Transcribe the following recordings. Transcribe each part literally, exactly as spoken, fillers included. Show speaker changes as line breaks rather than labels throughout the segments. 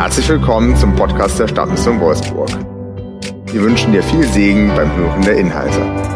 Herzlich willkommen zum Podcast der Stadtmission Wolfsburg. Wir wünschen dir viel Segen beim Hören der Inhalte.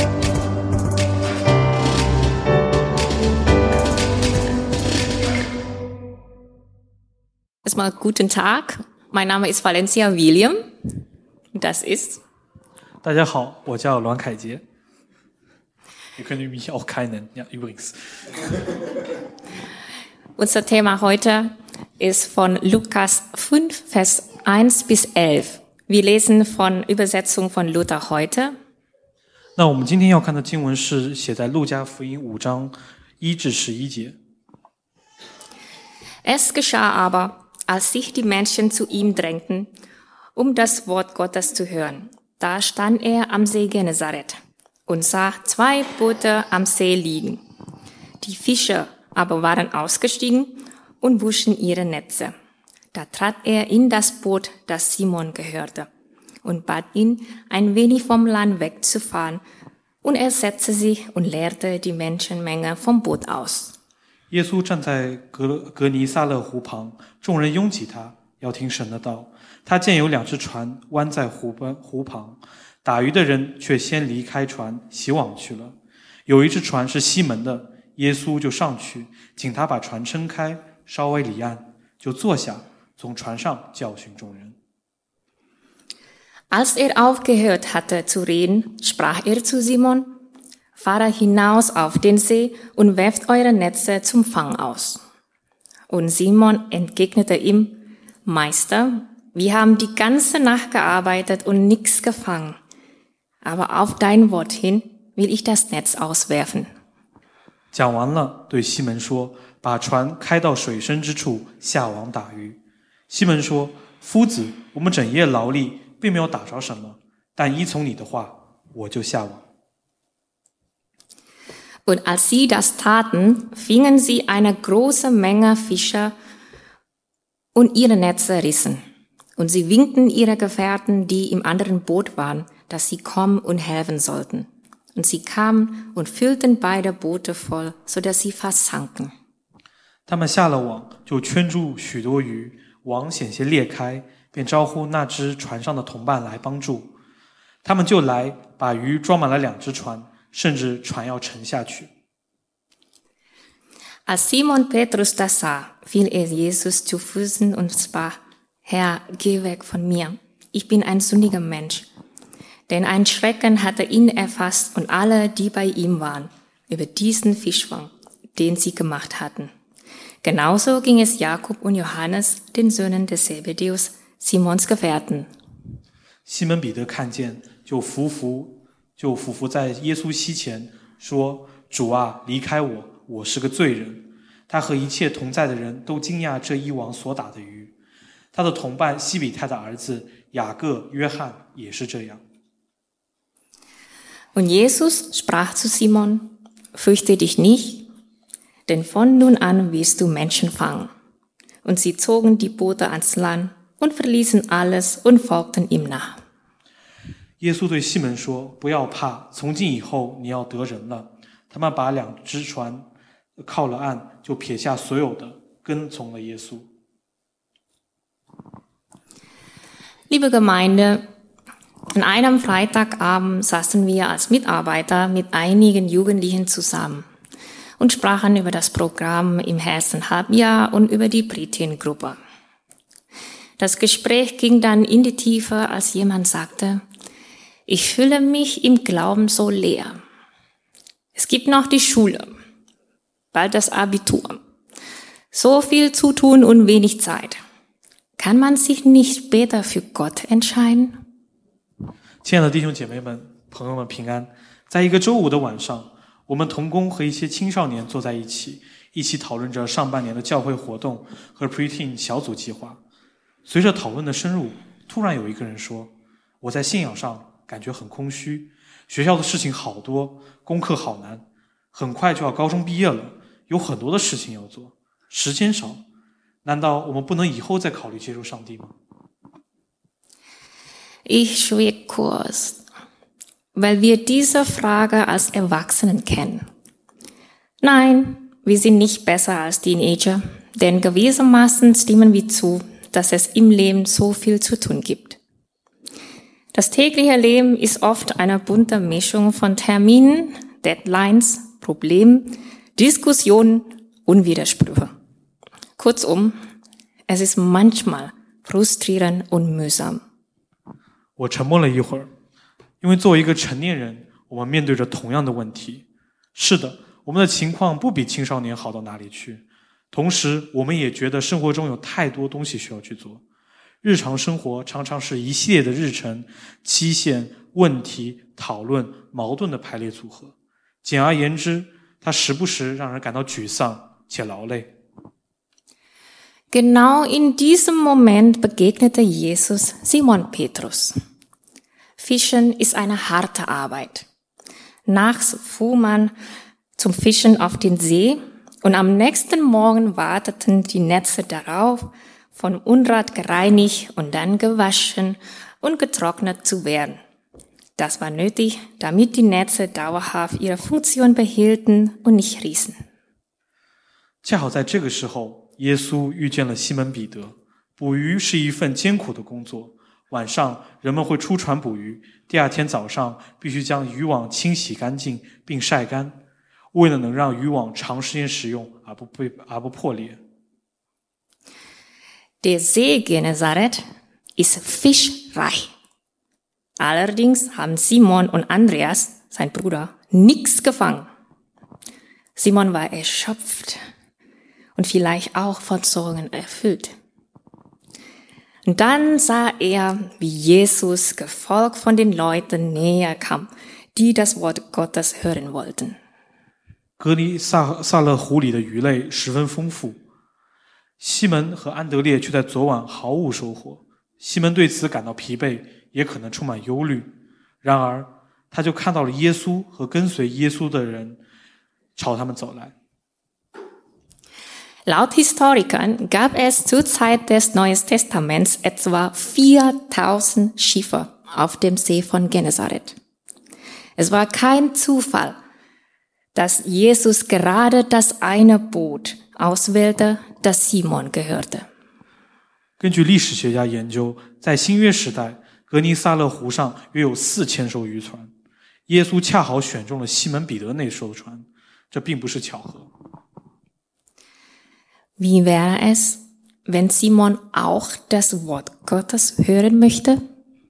Erstmal guten Tag, mein Name ist Valencia William. Das ist...
大家好，我叫栾凯杰。Ihr könnt mich auch Kai nennen, ja, übrigens.
Unser Thema heute ist von Lukas fünf, Vers eins bis elf. Wir lesen von Übersetzung von Luther heute.
那我们今天要看的经文是写在路加福音五章一至十一节。
Es geschah aber, als sich die Menschen zu ihm drängten, um das Wort Gottes zu hören. Da stand er am See Genezareth und sah zwei Boote am See liegen. Die Fischer aber waren ausgestiegen und wuschen ihre Netze. Da trat er in das Boot, das Simon gehörte, und bat ihn, ein wenig vom Land wegzufahren, und er setzte sich und leerte die Menschenmenge vom Boot aus.
耶稣站在格格尼撒勒湖旁，众人拥挤他，要听神的道。他见有两只船弯在湖边湖旁，打鱼的人却先离开船洗网去了。有一只船是西门的，耶稣就上去，请他把船撑开，稍微离岸，就坐下，从船上教训众人。
Als er aufgehört hatte zu reden, sprach er zu Simon: Fahre hinaus auf den See und werft eure Netze zum Fang aus. Und Simon entgegnete ihm: Meister, wir haben die ganze Nacht gearbeitet und nichts gefangen. Aber auf dein Wort hin will ich das Netz auswerfen.
讲完了，对西门说：“把船开到水深之处，下网打鱼。”西门说：“夫子，我们整夜劳力，并没有打着什么，但依从你的话，我就下网。”
Und als sie das taten, fingen sie eine große Menge Fischer und ihre Netze rissen. Und sie winkten ihre Gefährten, die im anderen Boot waren, dass sie kommen und helfen sollten. Und sie kamen und füllten beide Boote voll, so dass sie fast sanken.
他们下了网，就圈住许多鱼，网险些裂开，便招呼那只船上的同伴来帮助。他们就来，把鱼装满了两只船，甚至船要沉下去。
Als Simon Petrus das sah, fiel er Jesus zu Füßen und sprach: Herr, geh weg von mir, ich bin ein sündiger Mensch. Denn ein Schrecken hatte ihn erfasst und alle, die bei ihm waren, über diesen Fischfang, den sie gemacht hatten. Genauso ging es Jakob und Johannes, den Söhnen des Zebedeus, Simons Gefährten.
西门彼得看见，就伏伏，就伏伏在耶稣膝前，说：“主啊，离开我，我是个罪人。”他和一切同在的人都惊讶这一网所打的鱼。他的同伴西比泰的儿子雅各、约翰也是这样。
Und Jesus sprach zu Simon: Fürchte dich nicht, denn von nun an wirst du Menschen fangen. Und sie zogen die Boote ans Land und verließen alles und folgten ihm nach.
耶稣对西门说：“不要怕，从今以后你要得人了。”他们把两只船靠了岸，就撇下所有的，跟从了耶稣。
Liebe Gemeinde, an einem Freitagabend saßen wir als Mitarbeiter mit einigen Jugendlichen zusammen und sprachen über das Programm im ersten Halbjahr und über die Britien-Gruppe. Das Gespräch ging dann in die Tiefe, als jemand sagte: Ich fühle mich im Glauben so leer. Es gibt noch die Schule, bald das Abitur. So viel zu tun und wenig Zeit. Kann man sich nicht später für Gott entscheiden?
亲爱的弟兄姐妹们、朋友们平安！在一个周五的晚上，我们同工和一些青少年坐在一起，一起讨论着上半年的教会活动和 Preteen 小组计划。随着讨论的深入，突然有一个人说：“我在信仰上感觉很空虚，学校的事情好多，功课好难，很快就要高中毕业了，有很多的事情要做，时间少。难道我们不能以后再考虑接受上帝吗？”
Ich schwieg kurz, weil wir diese Frage als Erwachsenen kennen. Nein, wir sind nicht besser als Teenager, denn gewissermaßen stimmen wir zu, dass es im Leben so viel zu tun gibt. Das tägliche Leben ist oft eine bunte Mischung von Terminen, Deadlines, Problemen, Diskussionen und Widersprüche. Kurzum, es ist manchmal frustrierend und mühsam.
我沉默了一会儿，因为作为一个成年人，我们面对着同样的问题。是的，我们的情况不比青少年好到哪里去。同时，我们也觉得生活中有太多东西需要去做。日常生活常常是一系列的日程、期限、问题、讨论、矛盾的排列组合。简而言之，它时不时让人感到沮丧且劳累。
Genau in diesem Moment begegnete Jesus Simon Petrus. Fischen ist eine harte Arbeit. Nachts fuhr man zum Fischen auf den See und am nächsten Morgen warteten die Netze darauf, von Unrat gereinigt und dann gewaschen und getrocknet zu werden. Das war nötig, damit die Netze dauerhaft ihre Funktion behielten und nicht rissen.
恰好在这个时候，耶稣遇见了西门彼得。捕鱼是一份艰苦的工作，晚上人们会出船捕鱼，第二天早上必须将渔网清洗干净并晒干，为了能让渔网长时间使用而不被而不破裂。
Der See Genezareth ist fischreich. Allerdings haben Simon und Andreas, sein Bruder, nichts gefangen. Simon war erschöpft und vielleicht auch von Sorgen erfüllt. Und dann sah er, wie Jesus, gefolgt von den Leuten, näher kam, die das Wort Gottes hören wollten.
格尼撒撒勒湖里的鱼类十分丰富，西门和安德烈却在昨晚毫无收获。西门对此感到疲惫，也可能充满忧虑。然而，他就看到了耶稣和跟随耶稣的人朝他们走来。
Laut Historikern gab es zur Zeit des Neuen Testaments etwa viertausend Schiffe auf dem See von Genezareth. Es war kein Zufall, dass Jesus gerade das eine Boot auswählte, das Simon gehörte.
根据历史学家研究，在新约时代，格尼撒勒湖上约有四千艘渔船，耶稣恰好选中了西门彼得那艘船，这并不是巧合。
Wie wäre es, wenn Simon auch das Wort Gottes hören möchte?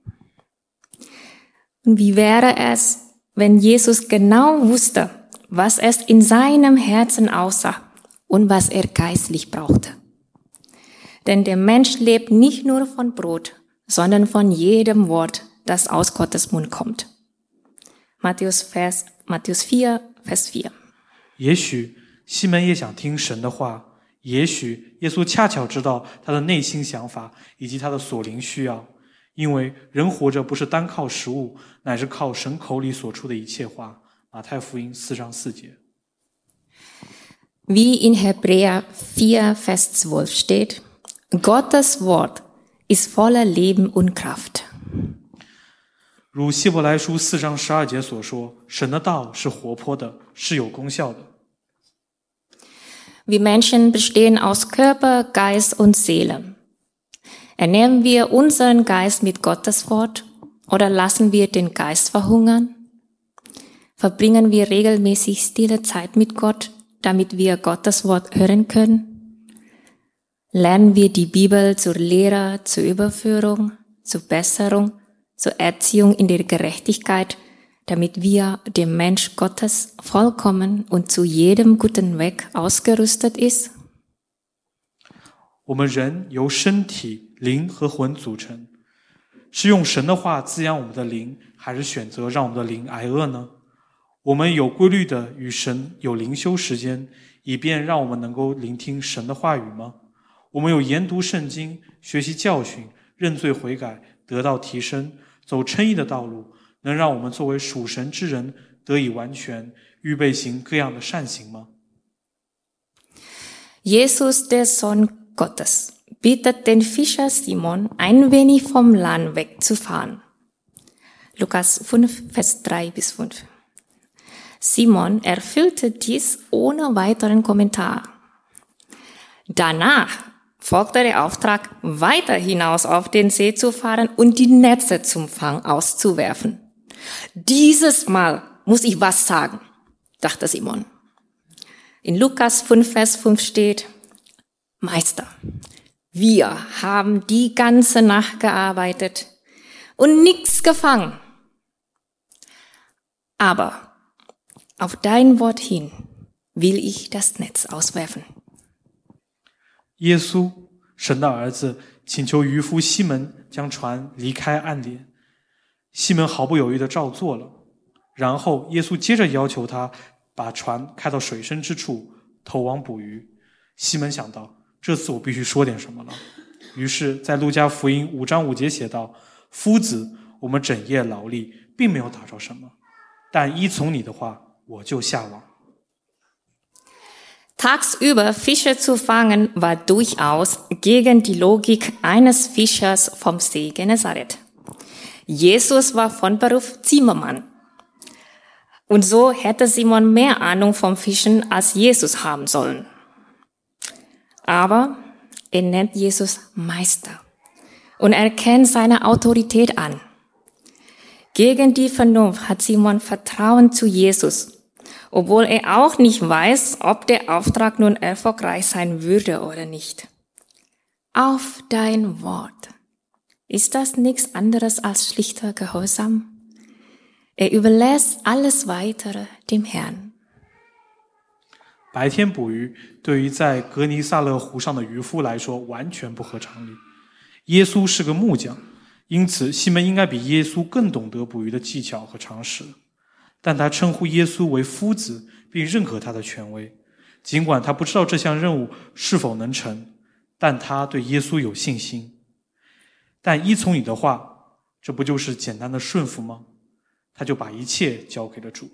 Und wie wäre es, wenn Jesus genau wusste, was es in seinem Herzen aussah und was er geistlich brauchte? Denn der Mensch lebt nicht nur von Brot, sondern von jedem Wort, das aus Gottes Mund kommt. Matthäus, Vers, Matthäus vier, Vers vier.
也许西门也想听神的话，也许耶稣恰巧知道他的内心想法以及他的所灵需要，因为人活着不是单靠食物，乃是靠神口里所出的一切话。马太福音四章四节。
Wie in Hebräer vier, Vers zwölf steht, Gottes Wort ist voller Leben und Kraft.
如希伯来书四章十二节所说，神的道是活泼的，是有功效的。
Wir Menschen bestehen aus Körper, Geist und Seele. Ernähren wir unseren Geist mit Gottes Wort oder lassen wir den Geist verhungern? Verbringen wir regelmäßig stille Zeit mit Gott, damit wir Gottes Wort hören können? Lernen wir die Bibel zur Lehre, zur Überführung, zur Besserung, zur Erziehung in der Gerechtigkeit, damit wir dem Mensch Gottes vollkommen und zu jedem guten Weg ausgerüstet ist?
我们人由身体、灵和魂组成，是用神的话滋养我们的灵，还是选择让我们的灵挨饿呢？我们有规律的与神有灵修时间，以便让我们能够聆听神的话语吗？我们有研读圣经、学习教训、认罪悔改、得到提升、走称义的道路，能让我们作为属神之人得以完全，预备行各样的善行吗？
Jesus, der Sohn Gottes, bittet den Fischer Simon, ein wenig vom Land wegzufahren. Lukas fünf, Vers drei bis fünf. Simon erfüllte dies ohne weiteren Kommentar. Danach folgte der Auftrag, weiter hinaus auf den See zu fahren und die Netze zum Fang auszuwerfen. Dieses Mal muss ich was sagen, dachte Simon. In Lukas fünf, Vers fünf steht, Meister, wir haben die ganze Nacht gearbeitet und nichts gefangen. Aber auf dein Wort hin will ich das Netz auswerfen.
耶稣，神的儿子，请求渔夫西门将船离开岸边。西门毫不犹豫地照做了。然后耶稣接着要求他把船开到水深之处，投网捕鱼。西门想到，这次我必须说点什么了。于是，在路加福音五章五节写道：“夫子，我们整夜劳力，并没有打着什么，但依从你的话，我就下网。”
Tagsüber Fische zu fangen war durchaus gegen die Logik eines Fischers vom See Genezareth. Jesus war von Beruf Zimmermann. Und so hätte Simon mehr Ahnung vom Fischen als Jesus haben sollen. Aber er nennt Jesus Meister und erkennt seine Autorität an. Gegen die Vernunft hat Simon Vertrauen zu Jesus, obwohl er auch nicht weiß, ob der Auftrag nun erfolgreich sein würde oder nicht. Auf dein Wort. Ist das nichts anderes als schlichter Gehorsam? Er überlässt alles Weitere dem Herrn.
白天捕鱼对于在格尼萨勒湖上的渔夫来说完全不合常理。耶稣是个木匠，因此西门应该比耶稣更懂得捕鱼的技巧和常识。但他称呼耶稣为夫子，并认可他的权威。尽管他不知道这项任务是否能成，但他对耶稣有信心。但依从你的话，这不就是简单的顺服吗？他就把一切交给了主。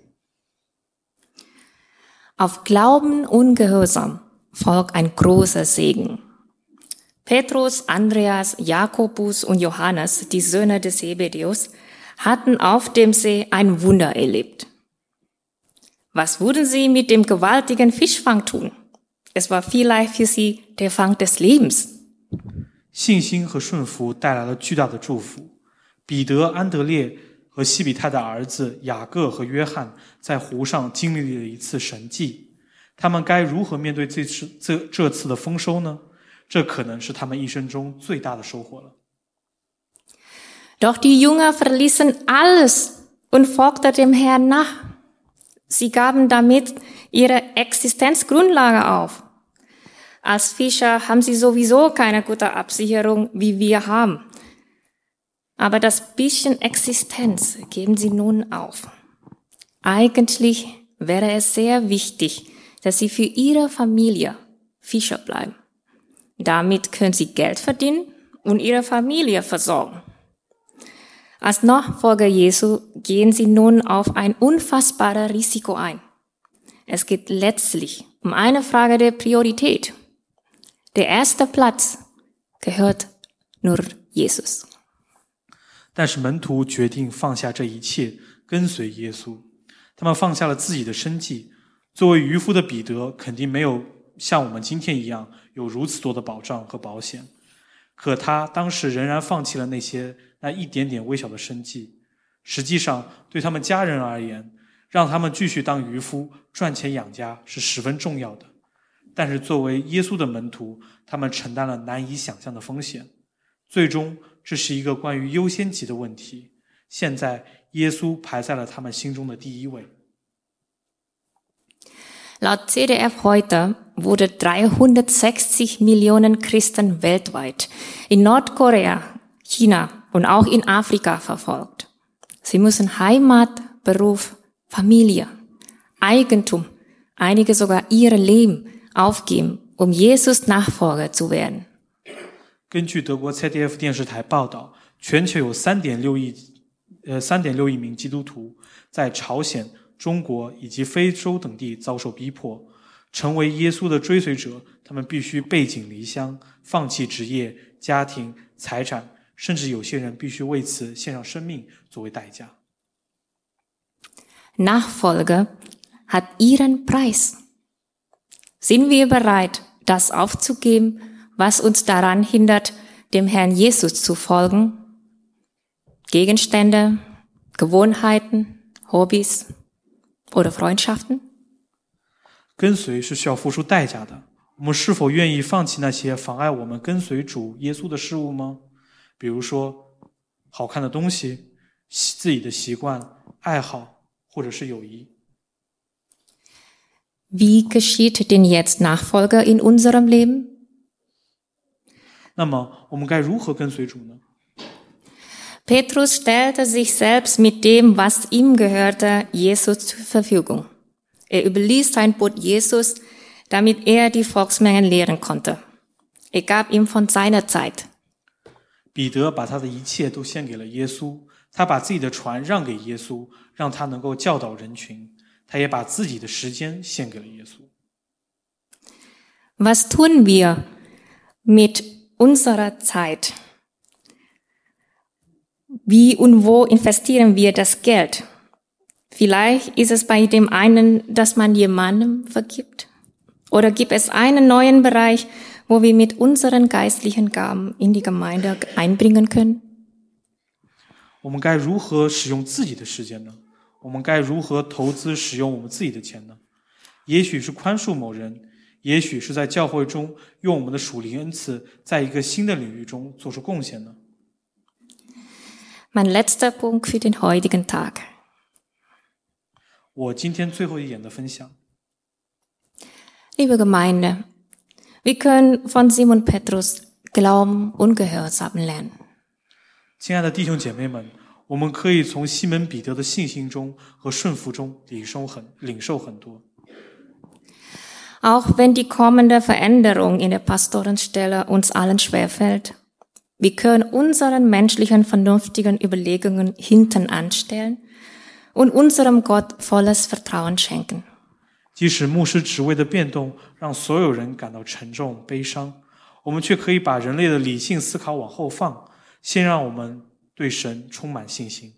Auf Glauben und Gehorsam folgt ein großer Segen. Petrus, Andreas, Jakobus und Johannes, die Söhne des Zebedäus, hatten auf dem See ein Wunder erlebt. Was würden sie mit dem gewaltigen Fischfang tun? Es war vielleicht für sie der Fang des Lebens.
信心和顺服带来了巨大的祝福。彼得、安德烈和西比泰的儿子雅各和约翰在湖上经历了一次神迹。他们该如何面对这次这这次的丰收呢？这可能是他们一生中最大的收获了。
Doch die Jünger verließen alles und folgten dem Herrn nach. Sie gaben damit ihre Existenzgrundlage auf. Als Fischer haben sie sowieso keine gute Absicherung, wie wir haben. Aber das bisschen Existenz geben sie nun auf. Eigentlich wäre es sehr wichtig, dass sie für ihre Familie Fischer bleiben. Damit können sie Geld verdienen und ihre Familie versorgen. Als Nachfolger Jesu gehen sie nun auf ein unfassbares Risiko ein. Es geht letztlich um eine Frage der Priorität. Der erste Platz gehört nur Jesus.
但是门徒决定放下这一切，跟随耶稣。他们放下了自己的生计。作为渔夫的彼得，肯定没有像我们今天一样有如此多的保障和保险。可他当时仍然放弃了那些那一点点微小的生计。实际上，对他们家人而言，让他们继续当渔夫赚钱养家是十分重要的。但是作为耶稣的门徒，他们承担了难以想象的风险。最终，这是一个关于优先级的问题。现在，耶稣排在了他们心中的第一位。
Laut C D F heute wurde dreihundertsechzig Millionen Christen weltweit in Nordkorea, China und auch in Afrika verfolgt. Sie müssen Heimat, Beruf, Familie, Eigentum, einige sogar ihr Leben aufgeben, um Jesus Nachfolger zu werden.
根据德国 C D F 电视台报道，全球有 三点六亿呃 三点六亿名基督徒在朝鲜、中国以及非洲等地遭受逼迫。成为耶稣的追随者，他们必须背井离乡，放弃职业、家庭、财产，甚至有些人必须为此献上生命作为代价。
Nachfolge hat ihren Preis. Sind wir bereit, das aufzugeben, was uns daran hindert, dem Herrn Jesus zu folgen? Gegenstände, Gewohnheiten, Hobbys oder Freundschaften?
跟随是需要付出代价的。我们是否愿意放弃那些妨碍我们跟随主耶稣的事物吗？比如说，好看的东西、自己的习惯、爱好，或者是友谊。
Wie geschieht denn jetzt Nachfolge in unserem Leben?
那么，我们该如何跟随主呢？
Petrus stellte sich selbst mit dem, was ihm gehörte, Jesus zur Verfügung. Er überließ sein Boot Jesus, damit er die Volksmengen lehren konnte. Er gab ihm von seiner Zeit.
彼得把他的一切都献给了耶稣，他把自己的船让给耶稣，让他能够教导人群。他也把自己的时间献给了耶稣。
Was tun wir mit unserer Zeit? Wie und wo investieren wir das Geld? Vielleicht ist es bei dem einen, dass man jemandem vergibt. Oder gibt es einen neuen Bereich, wo wir mit unseren geistlichen Gaben in die Gemeinde einbringen können?
我们该如何使用自己的时间呢？我们该如何投资使用我们自己的钱呢？也许是宽恕某人，也许是在教会中用我们的属灵恩赐，在一个新的领域中做出贡献呢？
Mein letzter Punkt für den heutigen Tag.
我今天最后一点的分享。
Liebe Gemeinde, wir können von Simon Petrus Glauben und Gehorsam lernen.
亲爱的弟兄姐妹们，我们可以从西门彼得的信心中和顺服中领受很领受很多。
Auch wenn die kommende Veränderung in der Pastorenstelle uns allen schwerfällt, wir können unseren menschlichen, vernünftigen Überlegungen hinten anstellen und unserem Gott volles Vertrauen schenken.
即使牧师职位的变动让所有人感到沉重悲伤，我们却可以把人类的理性思考往后放，先让我们对神充满信心。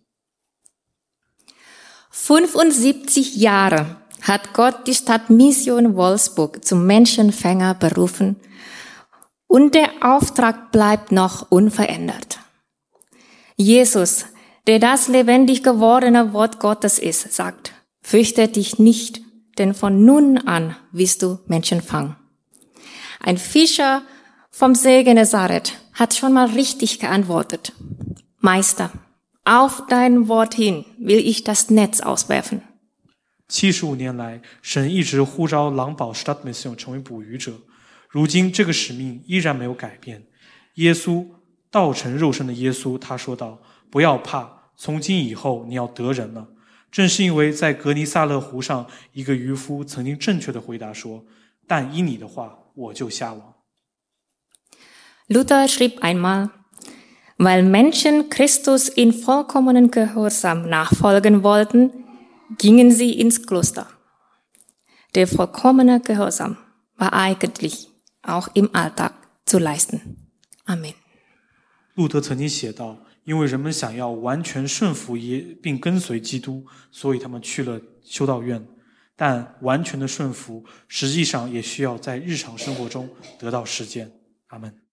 fünfundsiebzig Jahre hat Gott die Stadt Mission Wolfsburg zum Menschenfänger berufen und der Auftrag bleibt noch unverändert. Jesus, der das lebendig gewordene Wort Gottes ist, sagt, fürchte dich nicht, denn von nun an wirst du Menschen fangen. Ein Fischer vom See Genezareth hat schon mal richtig geantwortet. Meister, auf dein Wort hin will ich das Netz auswerfen.
七十五年来，神一直呼召狼堡 Stadt Mission 成为捕鱼者。如今这个使命依然没有改变。耶稣道成肉身的耶稣，他说道：“不要怕，从今以后你要得人了。”正是因为在格尼萨勒湖上，一个渔夫曾经正确的回答说：“但依你的话，我就下网。”
Luther schrieb einmal, weil Menschen Christus in vollkommenen Gehorsam nachfolgen wollten, gingen sie ins Kloster. Der vollkommene Gehorsam war eigentlich auch im Alltag zu leisten. Amen.
路德曾经写道：“因为人们想要完全顺服耶并跟随基督，所以他们去了修道院。但完全的顺服，实际上也需要在日常生活中得到实践。”阿们。